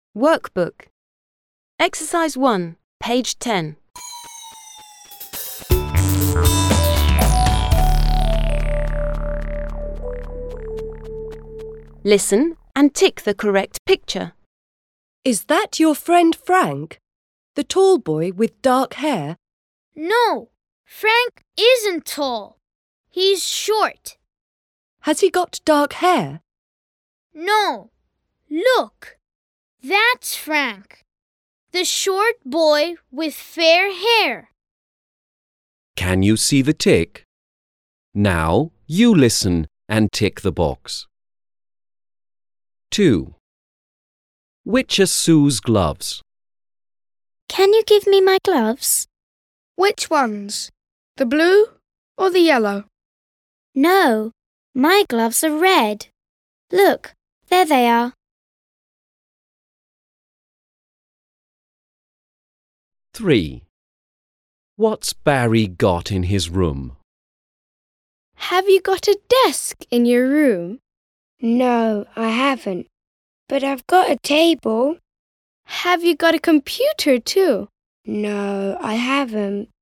Workbook. Exercise 1, page 10. Listen and tick the correct picture. Is that your friend Frank? The tall boy with dark hair? No, Frank isn't tall. He's short. Has he got dark hair? No, look. That's Frank, the short boy with fair hair. Can you see the tick? Now you listen and tick the box. 2. Which are Sue's gloves? Can you give me my gloves? Which ones? The blue or the yellow? No, my gloves are red. Look, there they are. 3. What's Barry got in his room? Have you got a desk in your room? No, I haven't. But I've got a table. Have you got a computer too? No, I haven't.